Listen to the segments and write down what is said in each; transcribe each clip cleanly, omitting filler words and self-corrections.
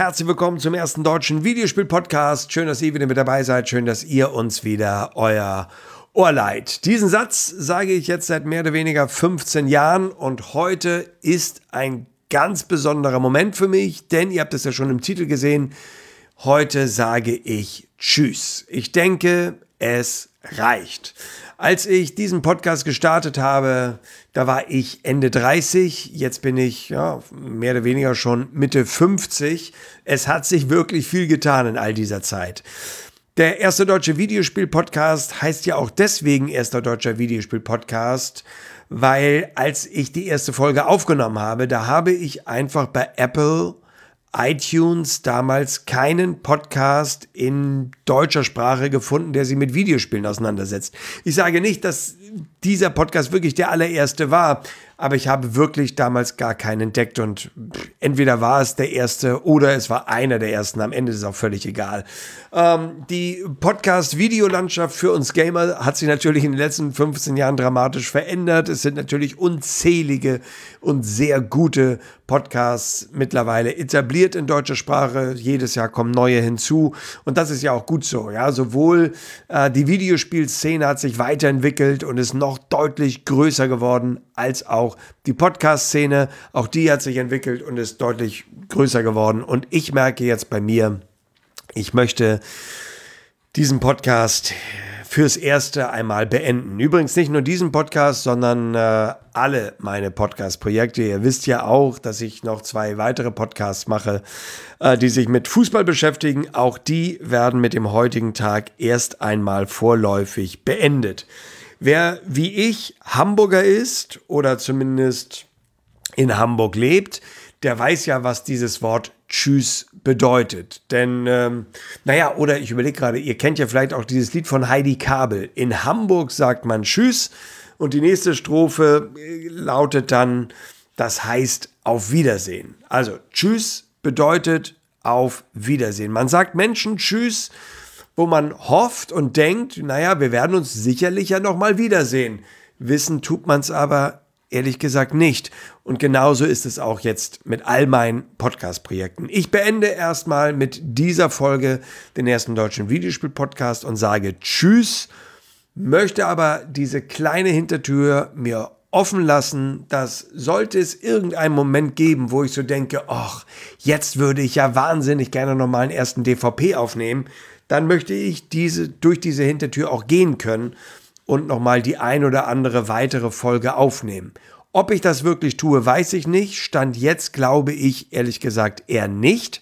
herzlich willkommen zum ersten deutschen Videospiel-Podcast. Schön, dass ihr wieder mit dabei seid. Schön, dass ihr uns wieder euer Ohr leiht. Diesen Satz sage ich jetzt seit mehr oder weniger 15 Jahren und heute ist ein ganz besonderer Moment für mich, denn ihr habt es ja schon im Titel gesehen. Heute sage ich Tschüss. Ich denke, es reicht. Als ich diesen Podcast gestartet habe, da war ich Ende 30, jetzt bin ich mehr oder weniger schon Mitte 50. Es hat sich wirklich viel getan in all dieser Zeit. Der erste deutsche Videospiel-Podcast heißt ja auch deswegen erster deutscher Videospiel-Podcast, weil als ich die erste Folge aufgenommen habe, da habe ich einfach bei Apple iTunes damals keinen Podcast in deutscher Sprache gefunden, der sich mit Videospielen auseinandersetzt. Ich sage nicht, dass dieser Podcast wirklich der allererste war, aber ich habe wirklich damals gar keinen entdeckt und entweder war es der erste oder es war einer der ersten. Am Ende ist es auch völlig egal. Die Podcast-Videolandschaft für uns Gamer hat sich natürlich in den letzten 15 Jahren dramatisch verändert. Es sind natürlich unzählige und sehr gute Podcasts mittlerweile etabliert in deutscher Sprache. Jedes Jahr kommen neue hinzu und das ist ja auch gut so. Ja, sowohl die Videospielszene hat sich weiterentwickelt und ist noch deutlich größer geworden, als auch die Podcast-Szene. Auch die hat sich entwickelt und ist deutlich größer geworden. Und ich merke jetzt bei mir, ich möchte diesen Podcast fürs Erste einmal beenden. Übrigens nicht nur diesen Podcast, sondern alle meine Podcast-Projekte. Ihr wisst ja auch, dass ich noch 2 weitere Podcasts mache, die sich mit Fußball beschäftigen. Auch die werden mit dem heutigen Tag erst einmal vorläufig beendet. Wer wie ich Hamburger ist oder zumindest in Hamburg lebt, der weiß ja, was dieses Wort Tschüss bedeutet. Denn, oder ich überlege gerade, ihr kennt ja vielleicht auch dieses Lied von Heidi Kabel. In Hamburg sagt man Tschüss und die nächste Strophe lautet dann, das heißt auf Wiedersehen. Also Tschüss bedeutet auf Wiedersehen. Man sagt Menschen Tschüss, wo man hofft und denkt, wir werden uns sicherlich ja noch mal wiedersehen. Wissen tut man es aber ehrlich gesagt nicht. Und genauso ist es auch jetzt mit all meinen Podcast-Projekten. Ich beende erstmal mit dieser Folge den ersten deutschen Videospiel-Podcast und sage Tschüss, möchte aber diese kleine Hintertür mir offen lassen, dass sollte es irgendeinen Moment geben, wo ich so denke, jetzt würde ich ja wahnsinnig gerne nochmal einen ersten DVP aufnehmen, dann möchte ich durch diese Hintertür auch gehen können und nochmal die ein oder andere weitere Folge aufnehmen. Ob ich das wirklich tue, weiß ich nicht. Stand jetzt glaube ich, ehrlich gesagt, eher nicht.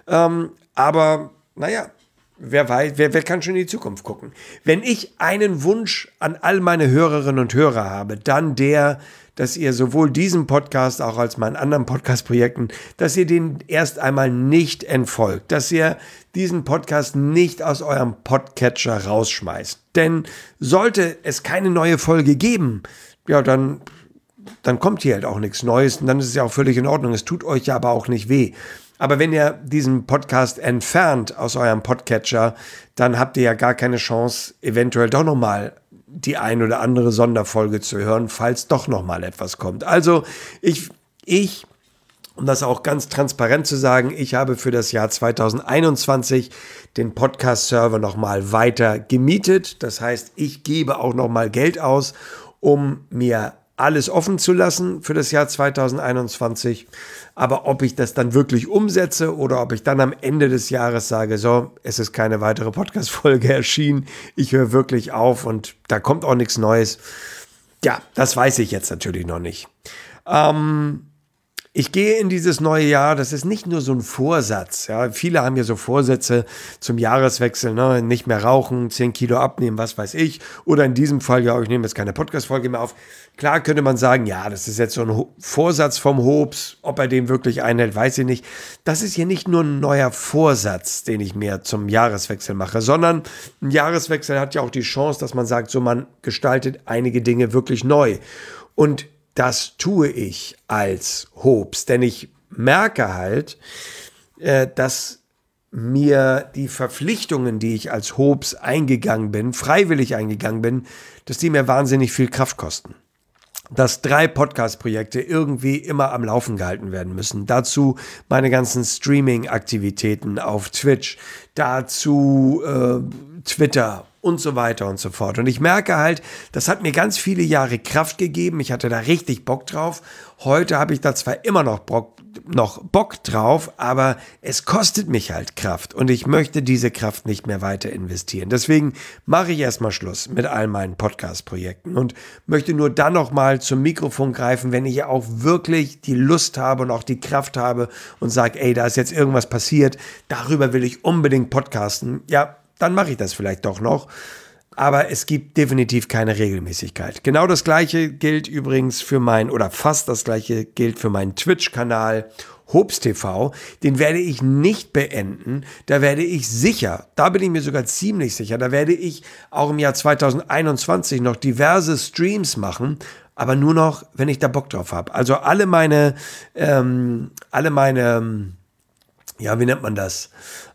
Aber wer weiß, wer kann schon in die Zukunft gucken. Wenn ich einen Wunsch an all meine Hörerinnen und Hörer habe, dann der, dass ihr sowohl diesen Podcast auch als meinen anderen Podcast-Projekten, dass ihr den erst einmal nicht entfolgt, dass ihr diesen Podcast nicht aus eurem Podcatcher rausschmeißt. Denn sollte es keine neue Folge geben, dann kommt hier halt auch nichts Neues und dann ist es ja auch völlig in Ordnung. Es tut euch ja aber auch nicht weh. Aber wenn ihr diesen Podcast entfernt aus eurem Podcatcher, dann habt ihr ja gar keine Chance, eventuell doch nochmal die ein oder andere Sonderfolge zu hören, falls doch nochmal etwas kommt. Also ich, um das auch ganz transparent zu sagen, ich habe für das Jahr 2021 den Podcast-Server nochmal weiter gemietet. Das heißt, ich gebe auch nochmal Geld aus, um mir alles offen zu lassen für das Jahr 2021. Aber ob ich das dann wirklich umsetze oder ob ich dann am Ende des Jahres sage, so, es ist keine weitere Podcast-Folge erschienen, ich höre wirklich auf und da kommt auch nichts Neues. Ja, das weiß ich jetzt natürlich noch nicht. Ich gehe in dieses neue Jahr, das ist nicht nur so ein Vorsatz. Ja, viele haben ja so Vorsätze zum Jahreswechsel, nicht mehr rauchen, 10 Kilo abnehmen, was weiß ich. Oder in diesem Fall, ich nehme jetzt keine Podcast-Folge mehr auf. Klar könnte man sagen, das ist jetzt so ein Vorsatz vom Hobbs. Ob er den wirklich einhält, weiß ich nicht. Das ist hier nicht nur ein neuer Vorsatz, den ich mir zum Jahreswechsel mache, sondern ein Jahreswechsel hat ja auch die Chance, dass man sagt, so man gestaltet einige Dinge wirklich neu. Und das tue ich als Hobbs, denn ich merke halt, dass mir die Verpflichtungen, die ich als Hobbs freiwillig eingegangen bin, dass die mir wahnsinnig viel Kraft kosten. dass 3 Podcast-Projekte irgendwie immer am Laufen gehalten werden müssen. Dazu meine ganzen Streaming-Aktivitäten auf Twitch, dazu Twitter und so weiter und so fort. Und ich merke halt, das hat mir ganz viele Jahre Kraft gegeben. Ich hatte da richtig Bock drauf. Heute habe ich da zwar immer noch Bock drauf, aber es kostet mich halt Kraft und ich möchte diese Kraft nicht mehr weiter investieren. Deswegen mache ich erstmal Schluss mit all meinen Podcast-Projekten und möchte nur dann nochmal zum Mikrofon greifen, wenn ich auch wirklich die Lust habe und auch die Kraft habe und sage, ey, da ist jetzt irgendwas passiert, darüber will ich unbedingt podcasten. Ja, dann mache ich das vielleicht doch noch. Aber es gibt definitiv keine Regelmäßigkeit. Genau das Gleiche gilt übrigens fast das Gleiche gilt für meinen Twitch-Kanal Hobbs TV. Den werde ich nicht beenden. Da bin ich mir sogar ziemlich sicher, da werde ich auch im Jahr 2021 noch diverse Streams machen, aber nur noch, wenn ich da Bock drauf habe. Also alle meine, ja, wie nennt man das?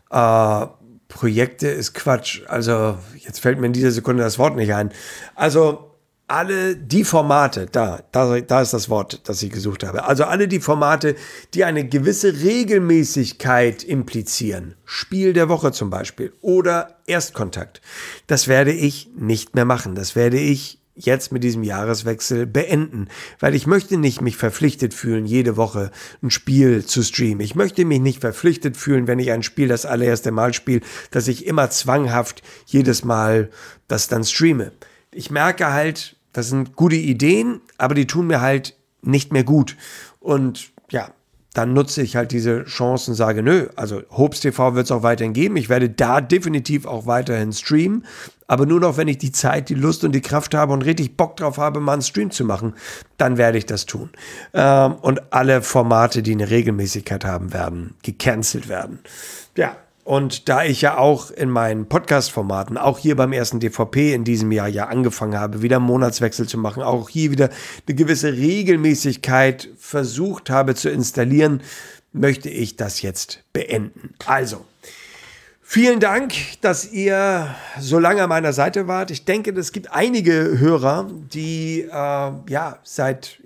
Projekte ist Quatsch. Also, jetzt fällt mir in dieser Sekunde das Wort nicht ein. Also, alle die Formate, da ist das Wort, das ich gesucht habe. Also, alle die Formate, die eine gewisse Regelmäßigkeit implizieren. Spiel der Woche zum Beispiel oder Erstkontakt. Das werde ich nicht mehr machen. Das werde ich jetzt mit diesem Jahreswechsel beenden, weil ich möchte nicht mich verpflichtet fühlen, jede Woche ein Spiel zu streamen. Ich möchte mich nicht verpflichtet fühlen, wenn ich ein Spiel das allererste Mal spiele, dass ich immer zwanghaft jedes Mal das dann streame. Ich merke halt, das sind gute Ideen, aber die tun mir halt nicht mehr gut. Und ja, dann nutze ich halt diese Chance und sage, nö, also Hobbs TV wird es auch weiterhin geben. Ich werde da definitiv auch weiterhin streamen, aber nur noch, wenn ich die Zeit, die Lust und die Kraft habe und richtig Bock drauf habe, mal einen Stream zu machen, dann werde ich das tun. Und alle Formate, die eine Regelmäßigkeit haben, werden gecancelt werden. Ja. Und da ich ja auch in meinen Podcast-Formaten, auch hier beim ersten DVP in diesem Jahr ja angefangen habe, wieder einen Monatswechsel zu machen, auch hier wieder eine gewisse Regelmäßigkeit versucht habe zu installieren, möchte ich das jetzt beenden. Also, vielen Dank, dass ihr so lange an meiner Seite wart. Ich denke, es gibt einige Hörer, die seit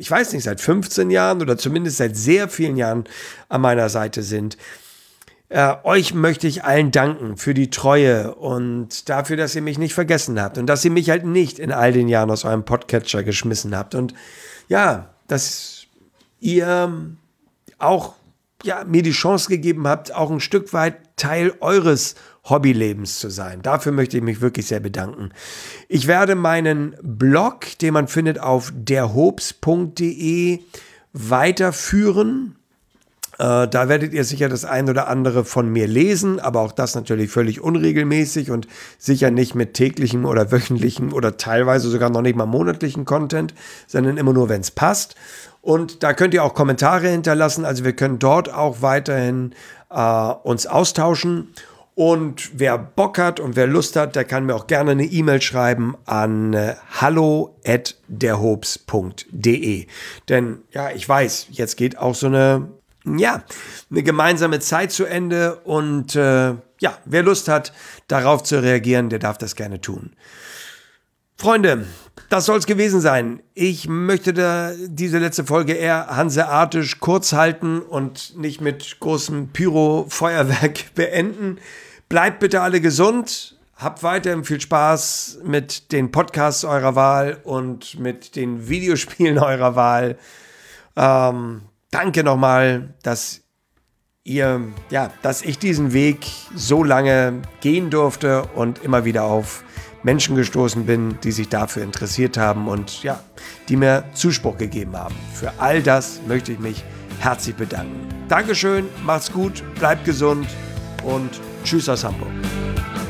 15 Jahren oder zumindest seit sehr vielen Jahren an meiner Seite sind. Euch möchte ich allen danken für die Treue und dafür, dass ihr mich nicht vergessen habt und dass ihr mich halt nicht in all den Jahren aus eurem Podcatcher geschmissen habt und ja, dass ihr auch mir die Chance gegeben habt, auch ein Stück weit Teil eures Hobbylebens zu sein. Dafür möchte ich mich wirklich sehr bedanken. Ich werde meinen Blog, den man findet auf derhobbs.de, weiterführen. Da werdet ihr sicher das ein oder andere von mir lesen, aber auch das natürlich völlig unregelmäßig und sicher nicht mit täglichem oder wöchentlichem oder teilweise sogar noch nicht mal monatlichen Content, sondern immer nur, wenn es passt. Und da könnt ihr auch Kommentare hinterlassen, also wir können dort auch weiterhin uns austauschen. Und wer Bock hat und wer Lust hat, der kann mir auch gerne eine E-Mail schreiben an hallo@derhobbs.de. Denn ja, ich weiß, jetzt geht auch so eine gemeinsame Zeit zu Ende und wer Lust hat, darauf zu reagieren, der darf das gerne tun. Freunde, das soll es gewesen sein. Ich möchte diese letzte Folge eher hanseatisch kurz halten und nicht mit großem Pyro-Feuerwerk beenden. Bleibt bitte alle gesund, habt weiterhin viel Spaß mit den Podcasts eurer Wahl und mit den Videospielen eurer Wahl. Danke nochmal, dass ich diesen Weg so lange gehen durfte und immer wieder auf Menschen gestoßen bin, die sich dafür interessiert haben und die mir Zuspruch gegeben haben. Für all das möchte ich mich herzlich bedanken. Dankeschön, macht's gut, bleibt gesund und tschüss aus Hamburg.